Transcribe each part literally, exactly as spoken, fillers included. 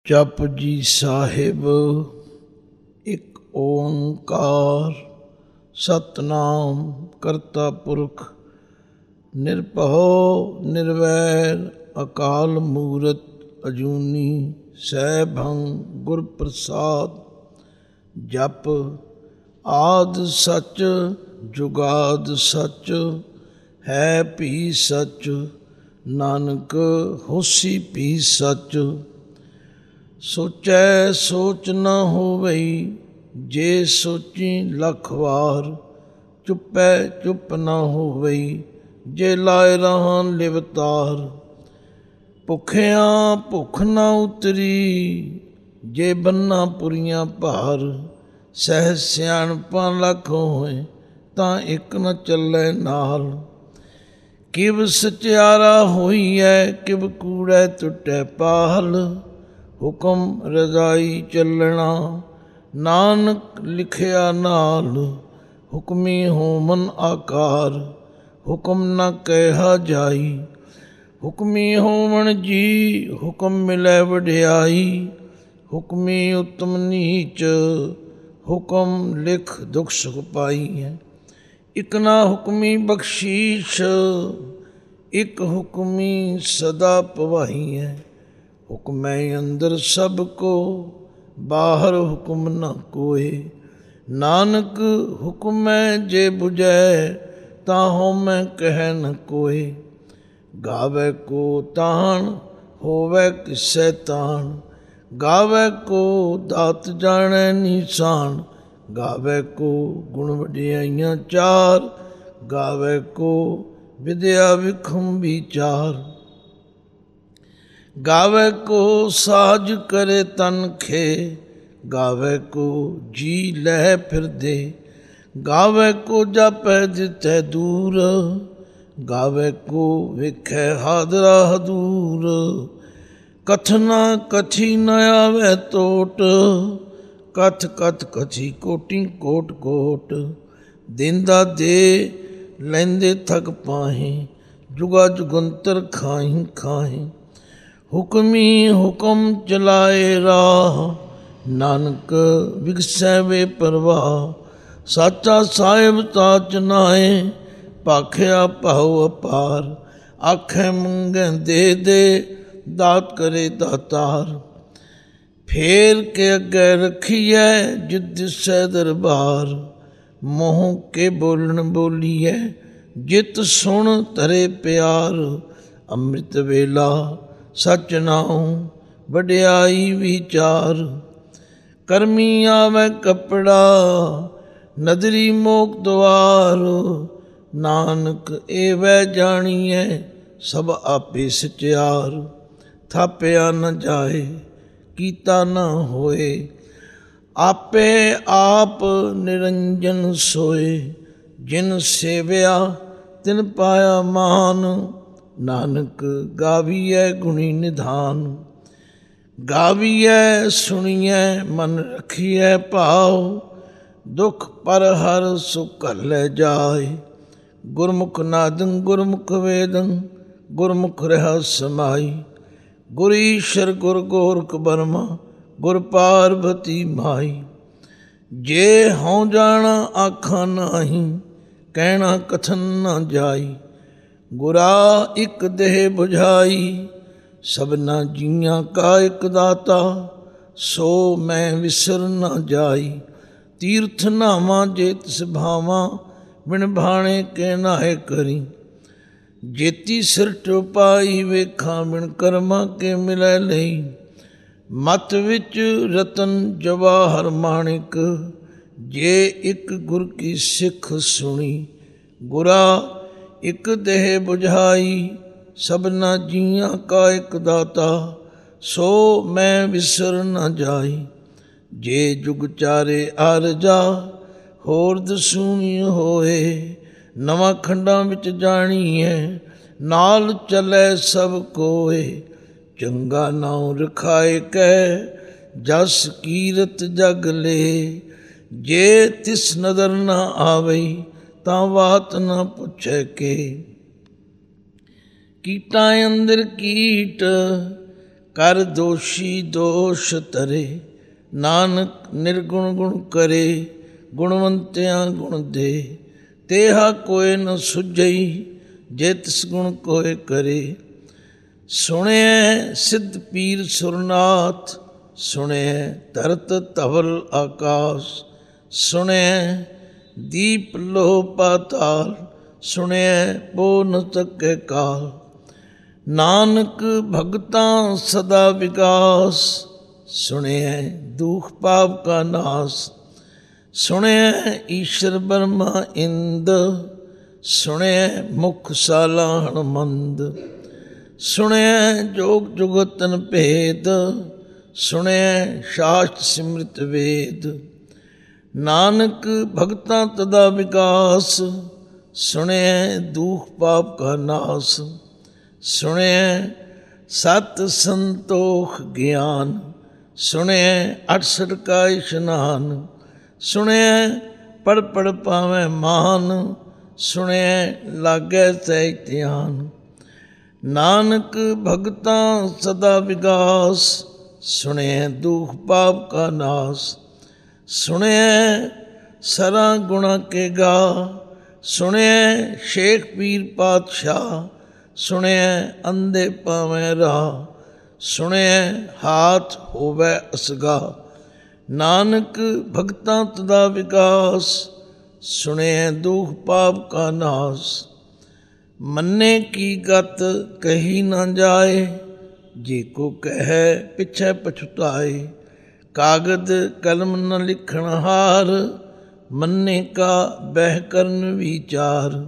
ਜਪੁਜੀ ਸਾਹਿਬ। ਇੱਕ ਓਂਕਾਰ ਸਤਿਨਾਮ ਕਰਤਾ ਪੁਰਖ ਨਿਰਭਉ ਨਿਰਵੈਰ ਅਕਾਲ ਮੂਰਤ ਅਜੂਨੀ ਸੈਭੰ ਗੁਰ ਪ੍ਰਸਾਦ। ਜਪ ਆਦਿ ਸੱਚ ਜੁਗਾਦ ਸੱਚ ਹੈ ਭੀ ਸੱਚ ਨਾਨਕ ਹੋਸੀ ਭੀ ਸੱਚ। ਸੋਚੈ ਸੋਚ ਨ ਹੋਵਈ ਜੇ ਸੋਚੀ ਲੱਖ ਵਾਰ। ਚੁੱਪੈ ਚੁੱਪ ਨ ਹੋਵਈ ਜੇ ਲਾਇ ਰਹਾਂ ਲਿਵਤਾਰ। ਭੁੱਖਿਆਂ ਭੁੱਖ ਨ ਉਤਰੀ ਜੇ ਬੰਨਾ ਪੁਰੀਆਂ ਭਾਰ। ਸਹਿ ਸਿਆਣਪਾਂ ਲੱਖ ਹੋਏ ਤਾਂ ਇੱਕ ਨ ਚੱਲੈ ਨਾਲ। ਕਿਵ ਸਚਿਆਰਾ ਹੋਈਐ ਕਿਵ ਕੂੜੈ ਟੁੱਟੈ ਪਾਲ। ਹੁਕਮ ਰਜ਼ਾਈ ਚੱਲਣਾ ਨਾਨਕ ਲਿਖਿਆ ਨਾਲ। ਹੁਕਮੀ ਹੋਮਨ ਆਕਾਰ ਹੁਕਮ ਨ ਕਹਿਆ ਜਾਈ। ਹੁਕਮੀ ਹੋਵਣ ਜੀ ਹੁਕਮ ਮਿਲੈ ਵਡਿਆਈ। ਹੁਕਮੀ ਉਤਮ ਨੀਚ ਹੁਕਮ ਲਿਖ ਦੁਖ ਸੁਖ ਪਾਈ ਹੈ। ਇਕ ਨਾ ਹੁਕਮੀ ਬਖਸ਼ੀਸ਼ ਇਕ ਹੁਕਮੀ ਸਦਾ ਭਵਾਈ ਹੈ। ਹੁਕਮੈ ਅੰਦਰ ਸਭ ਕੋ ਬਾਹਰ ਹੁਕਮ ਨ ਕੋਏ। ਨਾਨਕ ਹੁਕਮੈ ਜੇ ਬੁਝੈ ਤਾਂ ਹਉਮੈ ਕਹਿ ਨ ਕੋਏ। ਗਾਵੈ ਕੋ ਤਾਣ ਹੋਵੈ ਕਿਸੈ ਤਾਣ। ਗਾਵੈ ਕੋ ਦਾਤ ਜਾਣੈ ਨੀਸਾਨ। ਗਾਵੈ ਕੋ ਗੁਣ ਵਡਿਆਈਆਂ ਚਾਰ। ਗਾਵੈ ਕੋ ਵਿਦਿਆ ਵਿਖਮ ਵਿਚਾਰ। ਗਾਵੈ ਕੋ ਸਾਜ ਕਰੇ ਤਨ ਖੇ। ਗਾਵੈ ਕੋ ਜੀ ਲੈ ਫਿਰਦੇ। ਗਾਵੈ ਕੋ ਜਾਪੈ ਦਿੱਤੈ ਦੂਰ। ਗਾਵੈ ਕੋ ਵੇਖੈ ਹਾਦਰਾ ਹਦੂਰ। ਕਥਨਾ ਕਥੀ ਨ ਆਵੈ ਤੋਟ। ਕਥ ਕਥ ਕਥੀ ਕੋਟਿ ਕੋਟ ਕੋਟ। ਦੇਂਦਾ ਦੇ ਲੈਂਦੇ ਥਕ ਪਾਹੇ। ਜੁਗਾ ਜੁਗੰਤਰ ਖਾਹੀ ਖਾਹੇ। ਹੁਕਮੀ ਹੁਕਮ ਚਲਾਏ ਰਾਹ ਨਾਨਕ ਵਿਗਸੈ ਵੇ ਪ੍ਰਵਾਹ। ਸਾਚਾ ਸਾਹਿਬ ਤਾਚ ਨਾਏ ਭਾਖਿਆ ਭਾਉ ਅਪਾਰ। ਆਖੈ ਮੰਗੈ ਦੇ ਦੇ ਦਾਤ ਕਰੇ ਦਾਤਾਰ। ਫੇਰ ਕੇ ਅੱਗੇ ਰਖੀਐ ਜਿਤ ਦਿਸੈ ਦਰਬਾਰ। ਮੋਹ ਕੇ ਬੋਲਣ ਬੋਲੀਐ ਜਿਤ ਸੁਣ ਧਰੇ ਪਿਆਰ। ਅੰਮ੍ਰਿਤ ਵੇਲਾ ਸਚ ਨਾਉ ਵਡਿਆਈ ਵਿਚਾਰ। ਕਰਮੀ ਆਵੈ ਕੱਪੜਾ ਨਦਰੀ ਮੋਖ ਦੁਆਰ। ਨਾਨਕ ਏਵੈ ਜਾਣੀਐ ਸਭ ਆਪੇ ਸਚਿਆਰ। ਥਾਪਿਆ ਨ ਜਾਏ ਕੀਤਾ ਨ ਹੋਏ ਆਪੇ ਆਪ ਨਿਰੰਜਨ ਸੋਏ। ਜਿਨ ਸੇਵਿਆ ਤਿਨ ਪਾਇਆ ਮਾਨ। ਨਾਨਕ ਗਾਵੀਐ ਗੁਣੀ ਨਿਧਾਨ। ਗਾਵੀਐ ਸੁਣੀਐ ਮਨ ਰਖੀਐ ਭਾਉ। ਦੁਖ ਪਰ ਹਰ ਸੁਖ ਘੱਲੈ ਜਾਇ। ਗੁਰਮੁਖ ਨਾਦੰ ਗੁਰਮੁਖ ਵੇਦੰ ਗੁਰਮੁਖ ਰਹਿ ਸਮਾਈ। ਗੁਰ ਈਸ਼ਰ ਗੁਰ ਗੋਰਖ ਬਰਮਾ ਗੁਰ ਪਾਰਬਤੀ ਮਾਈ। ਜੇ ਹਉ ਜਾਣਾ ਆਖਾਂ ਨਾਹੀ ਕਹਿਣਾ ਕਥਨ ਨ ਜਾਈ। ਗੁਰਾ ਇਕ ਦੇਹ ਬੁਝਾਈ ਸਭਨਾ ਜੀਆਂ ਕਾ ਇਕ ਦਾਤਾ। ਸੋ ਮੈਂ ਵਿਸਰ ਨ ਜਾਈ। ਤੀਰਥ ਨਾਵਾਂ ਜੇ ਤਿਸ ਭਾਵਾਂ ਬਿਨ ਭਾਣੇ ਕੇ ਨਾਹੇ ਕਰੀ। ਜੇਤੀ ਸਿਰ ਟੁਪਾਈ ਵੇਖਾਂ ਬਿਨ ਕਰਮਾਂ ਕੇ ਮਿਲੈ ਲਈ। ਮਤ ਵਿੱਚ ਰਤਨ ਜਵਾਹਰ ਮਾਣਿਕ ਜੇ ਇਕ ਗੁਰ ਕੀ ਸਿੱਖ ਸੁਣੀ। ਗੁਰਾ ਇਕ ਦੇਹ ਬੁਝਾਈ ਸਭਨਾ ਜੀਆਂ ਕਾ ਇਕ ਦਾਤਾ। ਸੋ ਮੈਂ ਵਿਸਰ ਨ ਜਾਈ। ਜੇ ਜੁਗ ਚਾਰੇ ਆਰਜਾ ਹੋਰ ਦਸੂਣੀ ਹੋਏ। ਨਵਾਂ ਖੰਡਾਂ ਵਿੱਚ ਜਾਣੀਐ ਨਾਲ ਚੱਲੈ ਸਭ ਕੋਏ। ਚੰਗਾ ਨਾਉ ਰਖਾਏ ਕੈ ਜਸ ਕੀਰਤ ਜਗ ਲੇ। ਜੇ ਤਿਸ ਨਦਰ ਨ ਆਵਈ ਤਾਂ ਬਾਤ ਨ ਪੁੱਛੈ ਕੇ। ਕੀਟਾਂ ਅੰਦਰ ਕੀਟ ਕਰ ਦੋਸ਼ੀ ਦੋਸ਼ ਤਰੇ, ਨਾਨਕ ਨਿਰਗੁਣ ਗੁਣ ਕਰੇ। ਗੁਣਵੰਤਿਆਂ ਗੁਣ ਦੇ, ਤੇਹਾ ਕੋਇ ਨ ਸੁਝਈ, ਜੇ ਤਿਸ ਗੁਣ ਕੋਇ ਕਰੇ। ਸੁਣਿਐ ਸਿੱਧ ਪੀਰ ਸੁਰਨਾਥ, ਸੁਣਿਐ ਧਰਤ ਧਵਲ ਆਕਾਸ। ਸੁਣਿਐ ਦੀਪ ਲੋਹ ਪਾਤਾਲ, ਸੁਣਿਐ ਪੋ ਨ ਸਕੈ ਕਾਲ। ਨਾਨਕ ਭਗਤਾਂ ਸਦਾ ਵਿਕਾਸ, ਸੁਣਿਐ ਦੁਖ ਪਾਪ ਕਾ ਨਾਸ। ਸੁਣਿਐ ਈਸ਼ਰ ਬਰਮਾ ਇੰਦ, ਸੁਣਿਐ ਮੁਖ ਸਾਲਾ ਹਣਮੰਦ। ਸੁਣਿਐ ਜੋਗ ਜੁਗਤਨ ਭੇਦ, ਸੁਣਿਐ ਸ਼ਾਸਤ ਸਿਮ੍ਰਿਤ ਵੇਦ। ਨਾਨਕ ਭਗਤਾਂ ਤਦਾ ਵਿਕਾਸ, ਸੁਣਿਐ ਦੁਖ ਪਾਪ ਕਾ ਨਾਸ। ਸੁਣਿਐ ਸਤ ਸੰਤੋਖ ਗਿਆਨ, ਸੁਣਿਐ ਅਠਸਠ ਕਾ ਇਸ਼ਨਾਨ। ਸੁਣਿਐ ਪੜ ਪੜ ਪਾਵੈ ਮਾਨ, ਸੁਣਿਐ ਲਾਗੈ ਸਹਿਜ ਧਿਆਨ। ਨਾਨਕ ਭਗਤਾਂ ਸਦਾ ਵਿਕਾਸ, ਸੁਣਿਐ ਦੁਖ ਪਾਪ ਕਾ ਨਾਸ। ਸੁਣਿਐ ਸਰਾਂ ਗੁਣਾ ਕੇ ਗਾ, ਸੁਣਿਐ ਸ਼ੇਖ ਪੀਰ ਪਾਤਸ਼ਾਹ। ਸੁਣਿਐ ਅੰਧੇ ਪਾਵੈ ਰਾਹ, ਸੁਣਿਐ ਹਾਥ ਹੋਵੈ ਅਸਗਾ। ਨਾਨਕ ਭਗਤਾਂ ਤਦਾ ਵਿਕਾਸ, ਸੁਣਿਐ ਦੁਖ ਪਾਪ ਕਾ ਨਾਸ। ਮੰਨੇ ਕੀ ਗਤ ਕਹੀ ਨਾ ਜਾਏ, ਜੇ ਕੋ ਕਹਿ ਪਿਛੈ ਪਛੁਤਾਏ। ਕਾਗਦ ਕਲਮ ਨ ਲਿਖਣ ਹਾਰ, ਮੰਨੇ ਕਾ ਬਹਿ ਕਰਨ ਵਿਚਾਰ।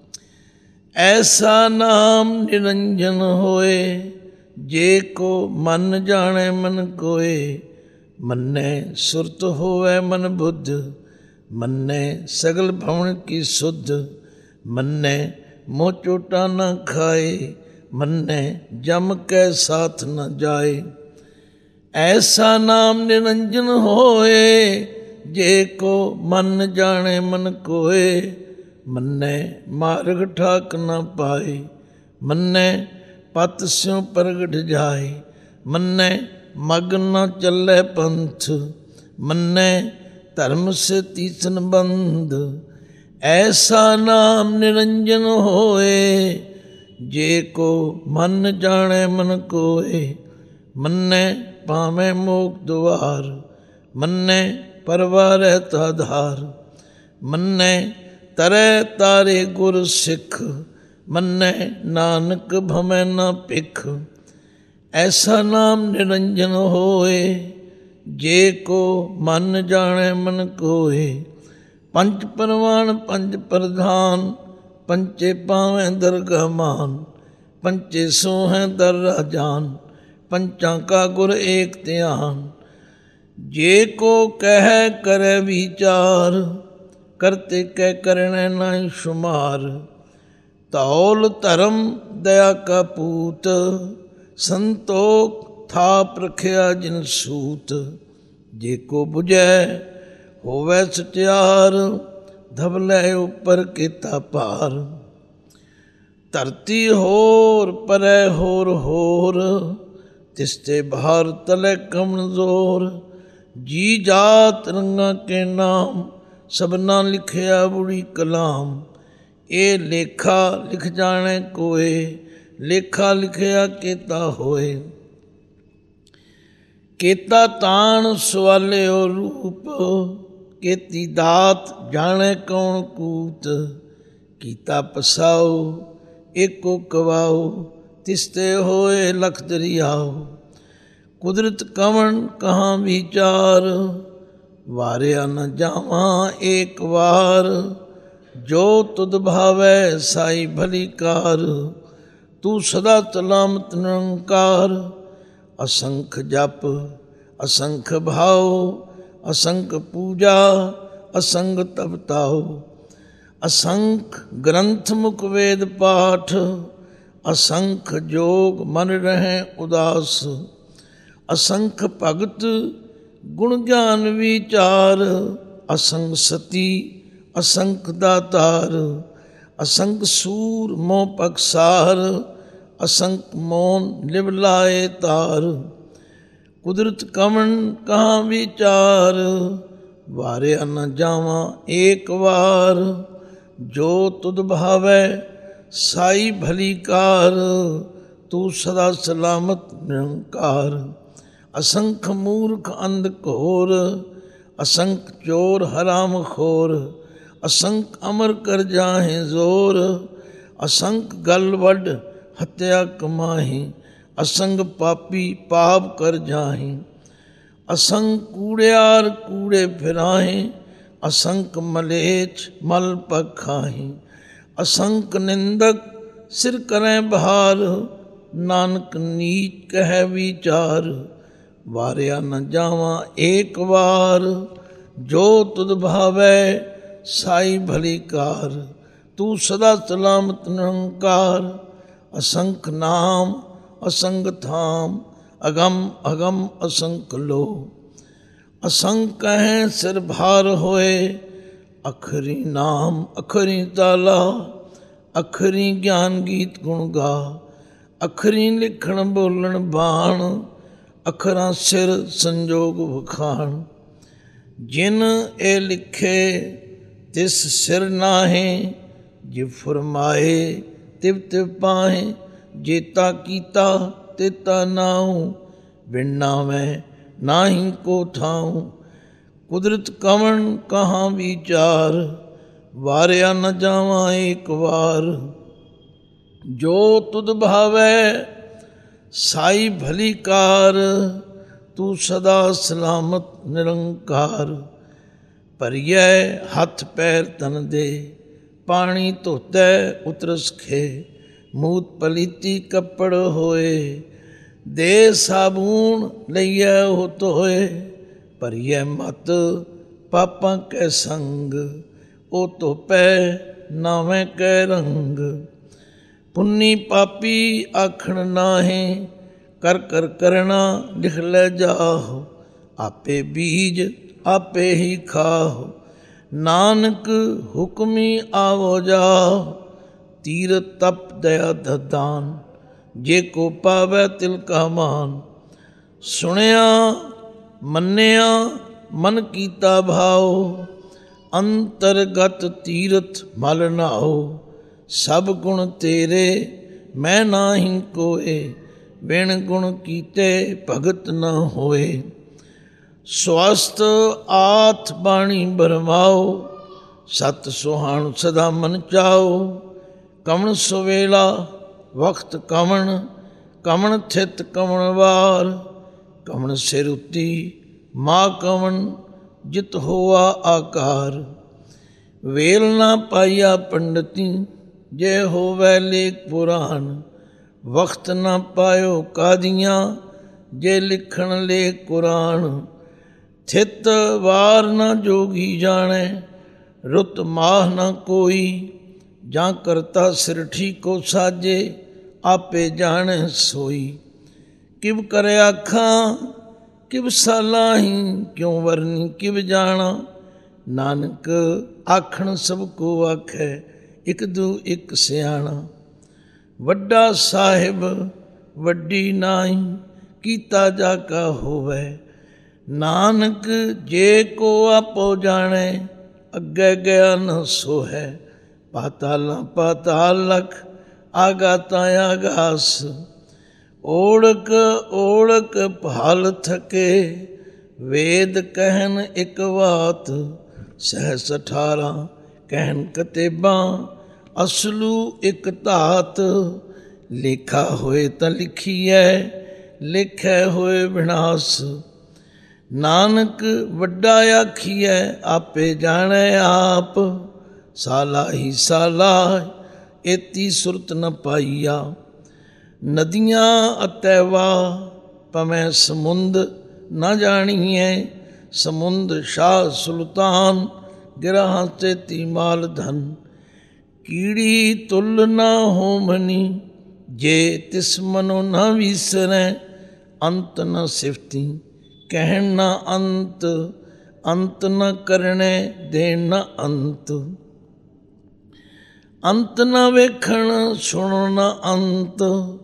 ਐਸਾ ਨਾਮ ਨਿਰੰਜਨ ਹੋਏ, ਜੇ ਕੋ ਮਨ ਜਾਣੈ ਮਨ ਕੋਏ। ਮੰਨੈ ਸੁਰਤ ਹੋਵੈ ਮਨ ਬੁੱਧ, ਮੰਨੈ ਸਗਲ ਭਵਨ ਕੀ ਸੁਧ। ਮੰਨੈ ਮੋਹ ਚੋਟਾ ਨ ਖਾਏ, ਮੰਨੈ ਜਮ ਕੈ ਸਾਥ ਨ ਜਾਏ। ਐਸਾ ਨਾਮ ਨਿਰੰਜਨ ਹੋਏ, ਜੇ ਕੋ ਮਨ ਜਾਣੈ ਮਨ ਕੋਏ। ਮੰਨੈ ਮਾਰਗ ਠਾਕ ਨ ਪਾਏ, ਮੰਨੈ ਪਤ ਸਿਉ ਪ੍ਰਗਟ ਜਾਏ। ਮੰਨੈ ਮਗ ਨ ਚੱਲੈ ਪੰਥ, ਮੰਨੈ ਧਰਮ ਸੇ ਤੀਸਨ ਬੰਧ। ਐਸਾ ਨਾਮ ਨਿਰੰਜਨ ਹੋਏ, ਜੇ ਕੋ ਮਨ ਜਾਣੈ ਮਨ ਕੋਏ। ਮੰਨੈ ਪਾਵੈ ਮੋਖ ਦੁਆਰ, ਮੰਨੈ ਪਰਵਾਰੈ ਤਾਧਾਰ। ਮੰਨੈ ਤਰੈ ਤਾਰੇ ਗੁਰ ਸਿੱਖ, ਮੰਨੈ ਨਾਨਕ ਭਮੈ ਨ ਭਿਖ। ਐਸਾ ਨਾਮ ਨਿਰੰਜਨ ਹੋਏ, ਜੇ ਕੋ ਮਨ ਜਾਣੈ ਮਨ ਕੋਏ। ਪੰਚ ਪਰਵਾਨ ਪੰਜ ਪ੍ਰਧਾਨ, ਪੰਚੇ ਪਾਵੈ ਦਰਗਹ ਮਾਨ। ਪੰਚੇ ਸੋਹੈ ਦਰ ਰਾਜਾਨ, ਪੰਚਾਂ ਕਾ ਗੁਰ ਏਕ ਧਿਆਨ। ਜੇ ਕੋ ਕਹਿ ਕਰੈ ਵਿਚਾਰ, ਕਰਤੇ ਕਹਿ ਕਰਣੈ ਨਾਹੀ ਸ਼ੁਮਾਰ। ਧੌਲ ਧਰਮ ਦਇਆ ਕਾ ਪੂਤ, ਸੰਤੋਖ ਥਾਪ ਰਖਿਆ ਜਿਨ ਸੂਤ। ਜੇ ਕੋ ਬੁਝੈ ਹੋਵੈ ਸਚਿਆਰ, ਧਵਲੈ ਉਪਰ ਕੀਤਾ ਭਾਰ। ਧਰਤੀ ਹੋਰ ਪਰੈ ਹੋਰ ਹੋਰ, ਤਿਸਤੇ ਭਾਰ ਤਲੈ ਕਮਜ਼ੋਰ। ਜੀ ਜਾਤ ਰੰਗਾਂ ਕੇ ਨਾਮ, ਸਭਨਾ ਲਿਖਿਆ ਬੁੜੀ ਕਲਾਮ। ਇਹ ਲੇਖਾ ਲਿਖ ਜਾਣੈ ਕੋਏ, ਲੇਖਾ ਲਿਖਿਆ ਕੀਤਾ ਹੋਏ। ਕੀਤਾ ਤਾਣ ਸਵਾਲਿਓ ਰੂਪ, ਕੀਤੀ ਦਾਤ ਜਾਣੈ ਕੌਣ ਕੂਤ। ਕੀਤਾ ਪਸਾਉ ਏਕੋ ਕਵਾਉ, ਤਿਸਤੇ ਹੋਏ ਲਖ ਦਰਿਆਉ। ਕੁਦਰਤ ਕਵਣ ਕਹਾਂ ਵਿਚਾਰ, ਵਾਰਿਆ ਨ ਜਾਵਾਂ ਏਕ ਵਾਰ। ਜੋ ਤੁਧ ਭਾਵੈ ਸਾਈ ਭਲੀ ਕਾਰ, ਤੂੰ ਸਦਾ ਤਲਾਮਤ ਨਿਰੰਕਾਰ। ਅਸੰਖ ਜਪ ਅਸੰਖ ਭਾਉ, ਅਸੰਖ ਪੂਜਾ ਅਸੰਖ ਤਪਤਾਉ। ਅਸੰਖ ਗ੍ਰੰਥ ਮੁਖ ਵੇਦ ਪਾਠ, ਅਸੰਖ ਜੋਗ ਮਨ ਰਹਿ ਉਦਾਸ। ਅਸੰਖ ਭਗਤ ਗੁਣ ਗਿਆਨ ਵਿਚਾਰ, ਅਸੰਖ ਸਤੀ ਅਸੰਖ ਦਾਤਾਰ। ਅਸੰਖ ਸੂਰ ਮੋਹ ਪਕਸਾਰ, असंख मोन लिव लाए तार। कुदरत कवन कहाँ विचार, वारिया न जावा एक वार। जो तुद भावै साई भली कार, तू सदा सलामत निरंकार। असंख मूर्ख अंध घोर, असंख चोर हराम खोर। असंख अमर कर जाहे जोर, असंख गल वड हत्या कमाही। असंग पापी पाप कर जाही, असंग कूड़ियार कूड़े फिराहे। असंख मलेच मल पखाही, असंख निंदक सिर करें बहार। नानक नीच कह विचार, वारिया न जावा एक वार। जो तुद भावै साई भली कार, तू सदा सलामत निरंकार। असंख नाम असंग धाम, अगम अगम असंख लो। असंख कहें सिर भार होए, अखरी नाम अखरी ताला। अखरी ज्ञान गीत गुण गा, अखरी लिखण बोलण बाण। अखरां सिर संजोग वखाण, जिन ए लिखे तिस सिर नाहे। जे फरमाए तिव तिव पाहे, जेता कीता तेता नाऊं। बिन नामै नाही को ठाऊं, कुदरत कवन कहाँ विचार। वारिया न जावा एक वार। जो तुद भावै साई भली कार, तू सदा सलामत निरंकार। भरियै हथ पैर तन दे, पानी धोतै उतरस खे। मूत पलीती कपड़ होए, दे साबून लइयै हो धोए। भरियै मत पापां कै संग, ओ धोपै नावें कै रंग। पुन्नी पापी आखण नाहे, कर कर करना लिख लै जाहो। आपे बीज आपे ही खाहो, नानक हुक्मी आवो जाओ। तीरथ तप दया दान, जे को पावै तिल का मान। सुनिया मन्निया मन कीता भाओ, अंतरगत तीरथ मल नाओ। सब गुण तेरे मैं नाही कोय, बिन गुण कीते भगत न होए। स्वस्थ आथ बाणी बरमाओ, सत सुहाण सदा मन चाओ। कमन सुवेला वक्त कमन, कमन थित कमन वार। कमन सिर उती माँ कमन, जित होआ आकार। वेल ना पाइया पंडिती, जे होवै लेख पुराण। वक्त न पायो कादियाँ, जे लिखण लेख कुरान। थित वार न जोगी जाने, रुत माह न कोई। जां करता सिर ठीको साजे, आपे जाने सोई। किव करे आखां किव सालाही, क्यों वरनी किव जाना। नानक आखण सब को आखै, इक दू इक सियाणा। वड्डा साहिब वड्डी नाई, कीता जाका होवै। नानक जे को आपो जाने, अग्गे गया न सोहै। पाताल पाताल लख, आगाता आगास। ओढ़क ओढ़क भाल थके, वेद कहन एक बात। सहस अठारा कहन कतेबां, असलू एक धात। लेखा होए तां लिखीऐ, लेखै होए विनाश। नानक वड्डा आखीऐ, आपे जाने आप। साला ही साला, एती सुरत न पाईया। नदियाँ अतै वाह, पमै समुंद न जाणीऐ। समुंद शाह सुल्तान, गिरहां तेती माल धन। कीड़ी तुल न होमनी, जे तिस मनो न विसरै। अंत न सिफती कहन न अंत, अंत न करने देन न अंत। अंत न वेखण सुन न अंत,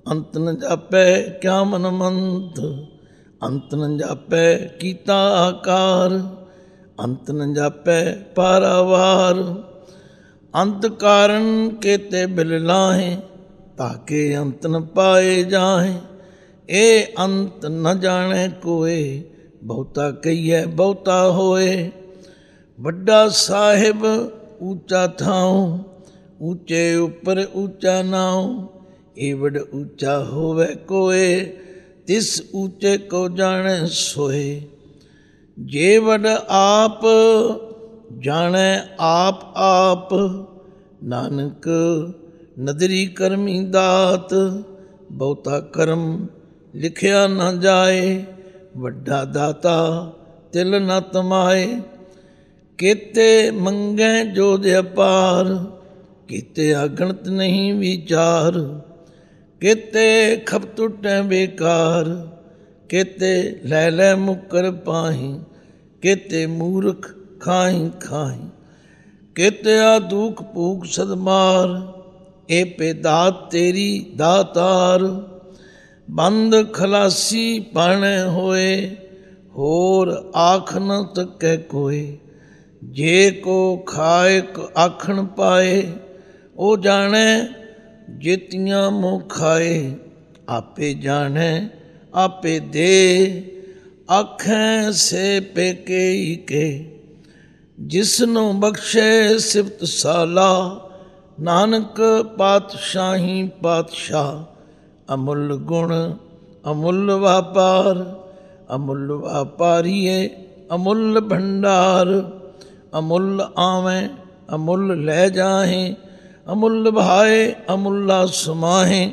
ਅੰਤ ਨ ਜਾਪੈ ਕਿਆ ਮਨ ਮੰਤ, ਅੰਤ ਨ ਜਾਪੈ ਕੀਤਾ ਆਕਾਰ, ਅੰਤ ਨ ਜਾਪੈ ਪਾਰਾਵਾਰ। ਅੰਤ ਕਾਰਨ ਕੇਤੇ ਬਿਲ ਲਾਹੇ, ਤਾਕੇ ਅੰਤ ਨ ਪਾਏ ਜਾਹੇ। ਇਹ ਅੰਤ ਨ ਜਾਣੈ ਕੋਏ, ਬਹੁਤਾ ਕਹੀਐ ਬਹੁਤਾ ਹੋਏ। ਵੱਡਾ ਸਾਹਿਬ ਉੱਚਾ ਥਾਉ, ਉੱਚੇ ਉੱਪਰ ਉੱਚਾ ਨਾਉ। ਇਹ ਵੱਡ ਉੱਚਾ ਹੋਵੇ ਕੋਏ, ਤਿਸ ਉੱਚੇ ਕੋ ਜਾਣੈ ਸੋਏ। ਜੇ ਵੱਡ ਆਪ ਜਾਣੈ ਆਪ ਆਪ, ਨਾਨਕ ਨਦਰੀ ਕਰਮੀ ਦਾਤ। ਬਹੁਤਾ ਕਰਮ ਲਿਖਿਆ ਨਾ ਜਾਏ, ਵੱਡਾ ਦਾਤਾ ਤਿਲ ਨ ਤਮਾਏ। ਕੇਤੇ ਮੰਗੈ ਜੋਧ ਅਪਾਰ, ਕੀਤੇ ਅਗਣਤ ਨਹੀਂ ਵਿਚਾਰ। ਕੇਤੇ ਖਪ ਟੁੱਟੈ ਬੇਕਾਰ, ਕੇਤੇ ਲੈ ਲੈ ਮੁਕਰ ਪਾਹੀ। ਕੇਤੇ ਮੂਰਖ ਖਾਹੀ ਖਾਹੀ, ਕੇਤੇ ਆ ਦੁਖ ਭੂਖ ਸਦਮਾਰ। ਇਹ ਪੇ ਦਾਤ ਤੇਰੀ ਦਾਤਾਰ, ਬੰਦ ਖਲਾਸੀ ਪਾਣੈ ਹੋਏ। ਹੋਰ ਆਖ ਨ ਸਕੈ ਕੋਏ, ਜੇ ਕੋ ਖਾਏ ਆਖਣ ਪਾਏ। ਉਹ ਜਾਣੈ ਜੇਤੀਆਂ ਮੋਹ ਖਾਏ, ਆਪੇ ਜਾਣੈ ਆਪੇ ਦੇ। ਆਖੈ ਸੇ ਪੇਕੇ ਕੇ, ਜਿਸਨੂੰ ਬਖਸ਼ੇ ਸਿਫਤ ਸਾਲਾ। ਨਾਨਕ ਪਾਤਸ਼ਾਹੀ ਪਾਤਸ਼ਾਹ, ਅਮੁੱਲ ਗੁਣ ਅਮੁੱਲ ਵਾਪਾਰ। ਅਮੁੱਲ ਵਾਪਾਰੀਏ ਅਮੁੱਲ ਭੰਡਾਰ, ਅਮੁੱਲ ਆਵੈ ਅਮੁੱਲ ਲੈ ਜਾਹੇ। ਅਮੁੱਲ ਭਾਏ ਅਮੁੱਲਾ ਸਮਾਹੇ,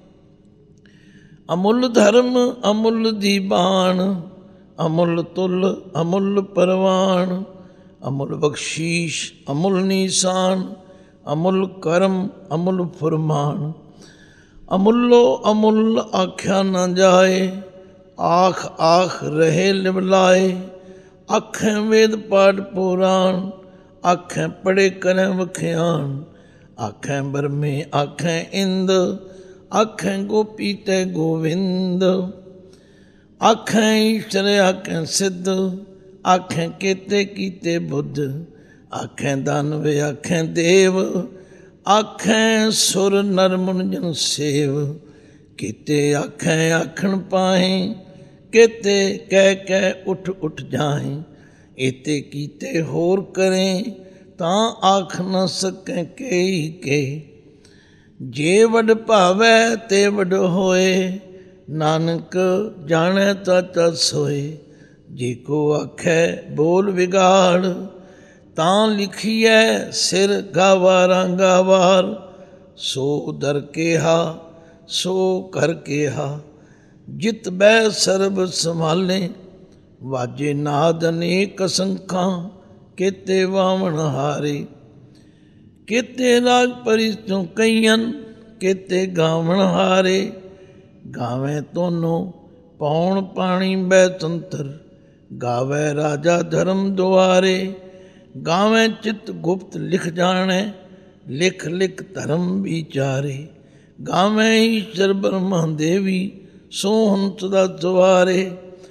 ਅਮੁੱਲ ਧਰਮ ਅਮੁੱਲ ਦੀਬਾਨ। ਅਮੁੱਲ ਤੁਲ ਅਮੁੱਲ ਪਰਵਾਨ, ਅਮੁੱਲ ਬਖਸ਼ੀਸ਼ ਅਮੁੱਲ ਨੀਸਾਨ। ਅਮੁੱਲ ਕਰਮ ਅਮੁੱਲ ਫੁਰਮਾਨ, ਅਮੁੱਲੋ ਅਮੁੱਲ ਆਖਿਆ ਨਾ ਜਾਏ। ਆਖ ਆਖ ਰਹੇ ਲਿਵਲਾਏ, ਆਖੈ ਵੇਦ ਪਾਠ ਪੁਰਾਣ। ਆਖੈ ਪੜੇ ਕਰੈ ਵਖਿਆਨ, ਆਖੈ ਬਰਮੇ ਆਖੈ ਇੰਦ। ਆਖੈ ਗੋਪੀ ਤੈ ਗੋਵਿੰਦ, ਆਖੈ ਈਸ਼ਰ ਆਖੈ ਸਿੱਧ। ਆਖੈ ਕੇਤੇ ਕੀਤੇ ਬੁੱਧ, ਆਖੈ ਦਾਨਵ ਆਖੈ ਦੇਵ। ਆਖੈ ਸੁਰ ਨਰ ਮੁਨ ਜਨ ਸੇਵ, ਕੀਤੇ ਆਖੈ ਆਖਣ ਪਾਹੇ। ਕੇਤੇ ਕਹਿ ਕਹਿ ਉਠ ਉਠ ਜਾਹੇ, ਏਤੇ ਕੀਤੇ ਹੋਰ ਕਰੇ। ਤਾਂ ਆਖ ਨ ਸਕੈ ਕੇਈ ਕੇ, ਜੇ ਵੱਡ ਭਾਵੈ ਤੇ ਵੱਡ ਹੋਏ। ਨਾਨਕ ਜਾਣੈ ਤਾਤਾ ਸੋਏ, ਜੇ ਕੋ ਆਖੈ ਬੋਲ ਵਿਗਾੜ। ਤਾਂ ਲਿਖੀਐ ਸਿਰ ਗਾਵਾਰਾਂ ਗਾਵਾਰ, ਸੋ ਦਰ ਕੇਹਾ ਸੋ ਕਰ ਕੇਹਾ। ਜਿਤ ਬਹਿ ਸਰਬ ਸੰਭਾਲੇ, ਵਾਜੇ ਨਾਦ ਅਨੇਕ ਅਸੰਖਾਂ। ਕੇਤੇ ਵਾਵਣ ਹਾਰੇ, ਕੇਤੇ ਰਾਗ ਪਰਿ ਚੋਂ ਕਈਅਨ। ਕੇਤੇ ਗਾਵਣ ਹਾਰੇ, ਗਾਵੈ ਤੋਨੋ ਪੌਣ ਪਾਣੀ ਬੈ ਤੰਤਰ। ਗਾਵੈ ਰਾਜਾ ਧਰਮ ਦੁਆਰੇ, ਗਾਵੈ ਚਿਤ ਗੁਪਤ ਲਿਖ ਜਾਣੈ। ਲਿਖ ਲਿਖ ਧਰਮ ਵਿਚਾਰੇ, ਗਾਵੈ ਈਸ਼ਰ ਬ੍ਰਹਮਾ ਦੇਵੀ। ਸੋਹਣ ਸਦਾ ਦੁਆਰੇ,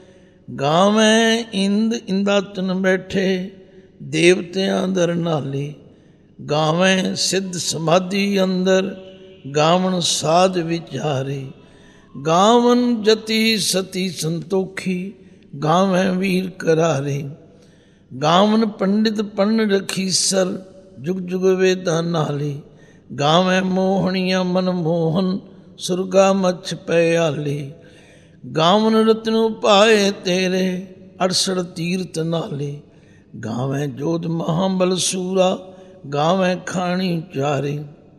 ਗਾਵੈ ਇੰਦ ਇੰਦਾਤਨ ਬੈਠੇ। ਦੇਵਤਿਆਂ ਦਰ ਨਾਲੇ, ਗਾਵੈ ਸਿੱਧ ਸਮਾਧੀ ਅੰਦਰ। ਗਾਵਣ ਸਾਧ ਵਿਚਾਰੇ, ਗਾਵਨ ਜਤੀ ਸਤੀ ਸੰਤੋਖੀ। ਗਾਵੈ ਵੀਰ ਕਰਾਰੇ, ਗਾਵਨ ਪੰਡਿਤ ਪੰਨ ਰਖੀਸਰ। ਜੁਗ ਜੁਗ ਵੇਦਾਂ ਨਾਲੇ, ਗਾਵੈ ਮੋਹਣੀਆਂ ਮਨ ਮੋਹਨ। ਸੁਰਗਾ ਮਛ ਪਿਆਲੇ, ਗਾਵਨ ਰਤਨੁ ਪਾਏ ਤੇਰੇ। ਅੜਸੜ ਤੀਰਥ ਨਾਲੇ, ਗਾਵੈ ਜੋਧ ਮਹਾਬਲ ਸੂਰਾ। ਗਾਵੈ ਖਾਣੀ ਚਾਰੇ,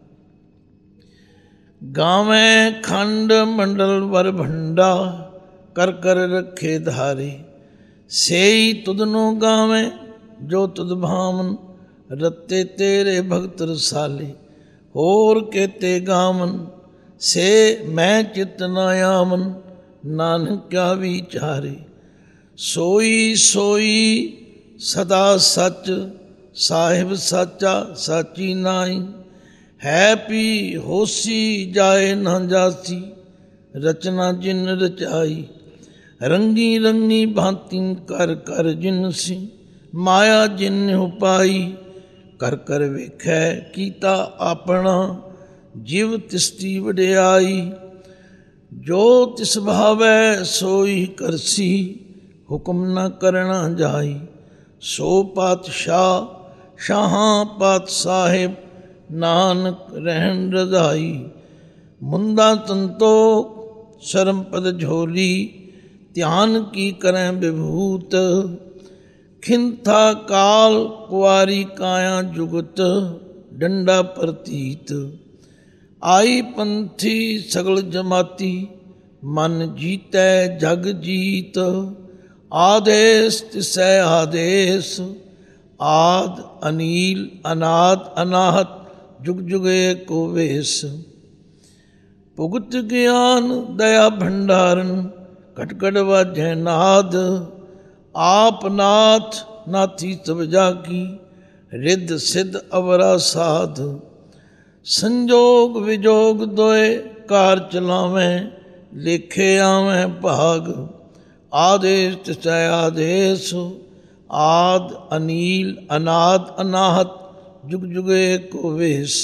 ਗਾਵੈ ਖੰਡ ਮੰਡਲ ਵਰ ਭੰਡਾ। ਕਰ ਕਰ ਰੱਖੇ ਧਾਰੇ, ਸੇਈ ਤੁਧਨੋ ਗਾਵੈ ਜੋ ਤੁਧ ਭਾਵਨ। ਰਤੇ ਤੇਰੇ ਭਗਤ ਰਸਾਲੇ, ਹੋਰ ਕੇਤੇ ਗਾਵਨ। ਸੇ ਮੈਂ ਚਿਤ ਨ ਆਵਨ, ਨਾਨਕ ਕਿਆ ਵਿਚਾਰੇ। ਸੋਈ ਸੋਈ ਸਦਾ ਸੱਚ, ਸਾਹਿਬ ਸਾਚਾ ਸਾਚੀ ਨਾਈ। ਹੈ ਪੀ ਹੋਸੀ ਜਾਏ ਨਾ ਜਾਸੀ, रचना जिन रचाई। रंगी रंगी भांति कर कर जिनसी, माया जिन उपाई। कर कर वेखै कीता अपना, जिव तिसदी वडियाई। जो तिस भावै सोई करसी, हुक्म न करना जाई। सो पातशाह शाहां पात साहिब, नानक रहन रजाई। मुंदा संतोख शर्म पद झोली, ध्यान की करें विभूत। खिंथा काल कुआरी काया जुगत, डंडा प्रतीत। आई पंथी सगल जमाती, मन जीतै जग जीत। आदेश तिसै आदेश, आद अनील अनाद अनाहत। जुग जुगे को वेश। भुगत ज्ञान दया भंडारन, कट कट वाजै नाद। आप नाथ नाथी सब जाकी, रिद्ध सिद्ध अवरा साध। संजोग विजोग दोए कार चलावें, लेखे आवें भाग। आदेश तिसै आदेश, आद अनील अनाद अनाहत। जुग जुगे को वेश।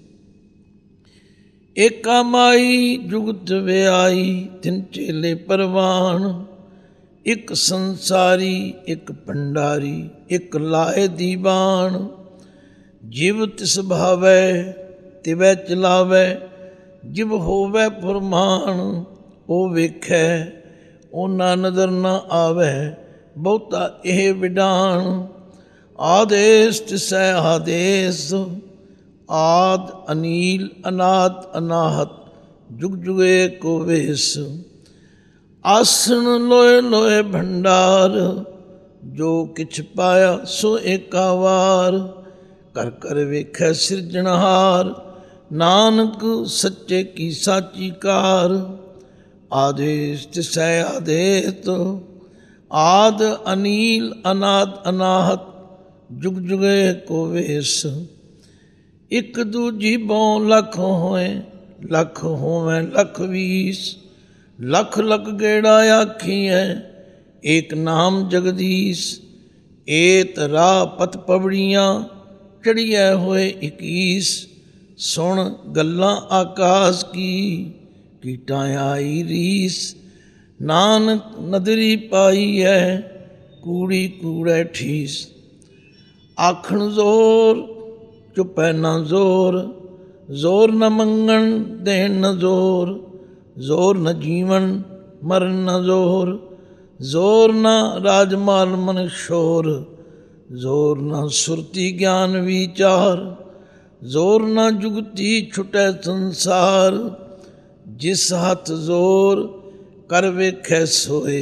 एका माई जुगत व्याई, तिन चेले परवान। एक संसारी एक भंडारी, एक लाए दीवान। जिव तिस भावै तिवै चलावै, जिव होवै फुरमान। ओ वेखै ओना नजर न आवै, बहुता एह विडान। आदेश तिसै आदेश, आद अनील अनाद अनाहत। जुग जुगे को वेश। आसन लोए लोए भंडार, जो किछ पाया सो एका वार। कर कर वेखै सिरजनहार, नानक सच्चे की साची कार। आदेश तिसै आदेश, आद अनील अनाद अनाहत। जुग जुगे को वेश। एक दूजी बौ लख होए, लख होवें लख बीस। लख लख गेड़ा आखिए, एक नाम जगदीश। एत राह पत पवड़ियाँ, चढ़िए होए इकीस। सुन गल्लां आकाश की, कीटां आई रीस। नानक नदरी पाई है, कूड़ी कूड़े ठीस। आखण जोर चुपै न जोर, जोर न मंगण देण न जोर। जोर न जीवन मरण न जोर, जोर न राजमाल मन शोर। जोर न सुरती ज्ञान विचार, जोर न जुगती छुटै संसार। जिस हथ जोर कर वेखै सोए,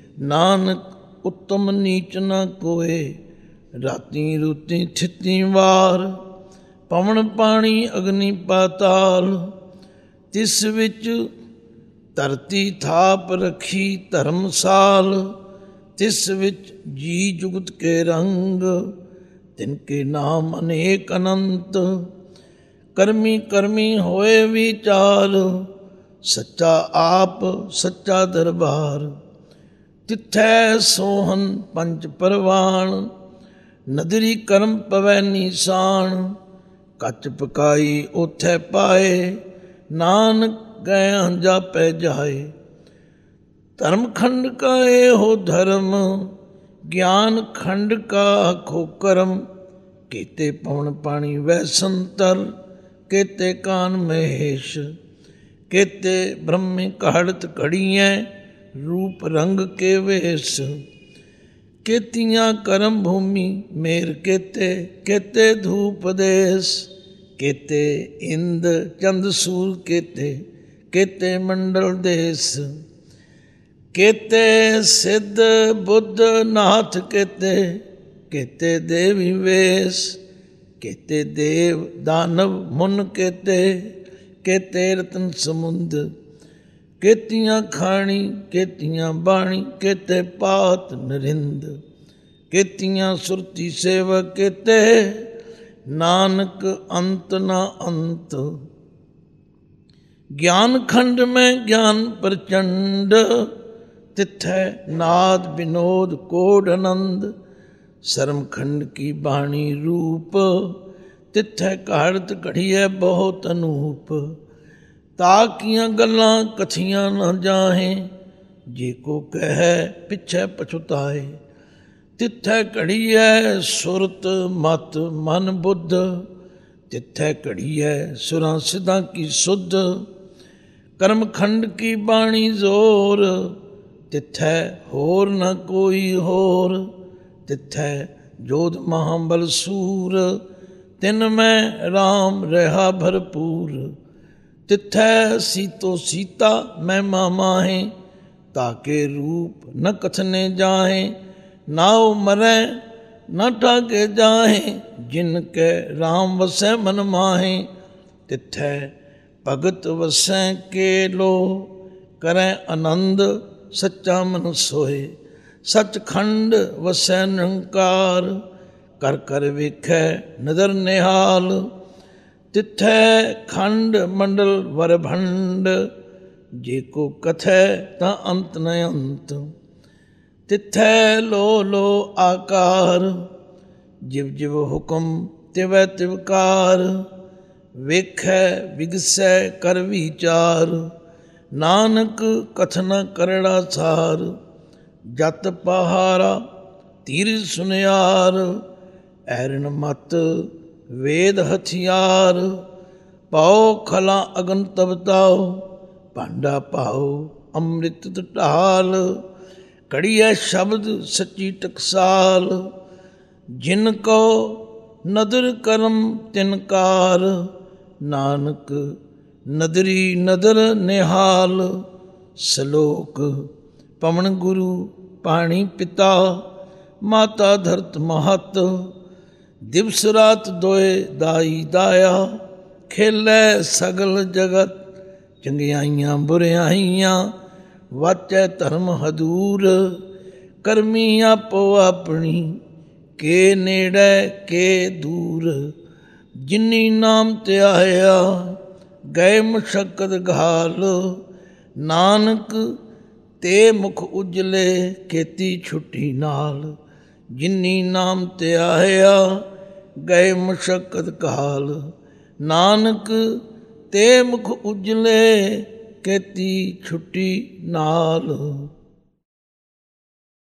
नानक उत्तम नीच न कोय। राती रूती थिती वार, पवन पानी अग्नि पाताल। तिस विच धरती थाप रखी धर्मसाल। तिस विच जी जुगत के रंग, तिनके नाम अनेक अनंत। करमी करमी होए विचार, सच्चा आप सच्चा दरबार। तिथै सोहन पंच परवान, नदरी करम पवै निशान। कच पकाई ओथै पाए, नानक गया जापै जाए। धर्म खंड का ए हो धर्म, ज्ञान खंड का खो कर्म। केते पवन पानी वै संतर, केते कान महेश। केते ब्रह्मी कहड़त घड़ियाँ, रूप रंग के वेश। केतियाँ करम भूमि मेर केते, केते धूप देश। केते इंद चंद सूर केते, केते मंडल देश। केते सिद्ध बुद्ध नाथ केते, केते देवी वेश। केते देव दानव मुन केते, केते रतन समुंद। केतियाँ खाणी केतियाँ बाणी, केते पात नरिंद। केतियाँ सुरती सेवक केते, नानक अंत न अंत। ज्ञान खंड में ज्ञान प्रचंड, तिथै नाद विनोद कोड आनंद। शर्म खंड की बाणी रूप, तिथै कहाड़त घड़िए बहुत अनूप। ताकियां गल्लां कथियां न जाहें, जे को कह पिछै पछुताए। तिथै घड़िए सुरत मत मन बुद्ध, तिथै घड़िए सुरां सिद्धां की सुध। कर्म खंड की बाणी जोर, तिथै होर न कोई होर। तिथै जोध महाबल सूर, तिन में राम रहा भरपूर। तिथै सीतो सीता महिमा माहे, ताके रूप न कथने जाहे। नाव मरै न ठाके जाहे, जिनके राम वसै मन माहे। तिथै भगत वसै के लो, करै आनंद सच्चा मन सोए। सचखंड वसै निरंकार, कर कर वेखै नदर निहाल। तिथै खंड मंडल वर भंड, जे को कथै तां अंत न अंत। तिथै लो लो आकार, जिव जिव हुक्म तिवै तिवकार। वेखै विगसै कर विचार, नानक कथन करड़ा सार। जत पहारा तीर सुनियार, ऐरण मत वेद हथियार। पाओ खला अगन तब ताओ, भांडा पाओ अमृत ढाल। कड़िया शब्द सच्ची टकसाल, जिनको नदर करम तिनकार। नानक नदरी नदर निहाल। सलोक पवन गुरु पाणी पिता, माता धरत महत। दिवस रात दोए दाई दाया, खेलै सगल जगत। चंगियाइयां बुरियाइयां, वाचै धर्म हदूर। करमी आपो अपनी, के नेड़ै के दूर। जिनी नाम त्याया, गए मुशक्कत घाल। नानक ते मुख उजले, खेती छुट्टी नाल। जिनी नाम त्याया, गए मुशक्कत घाल। नानक ते मुख उजले, खेती छुट्टी नाल।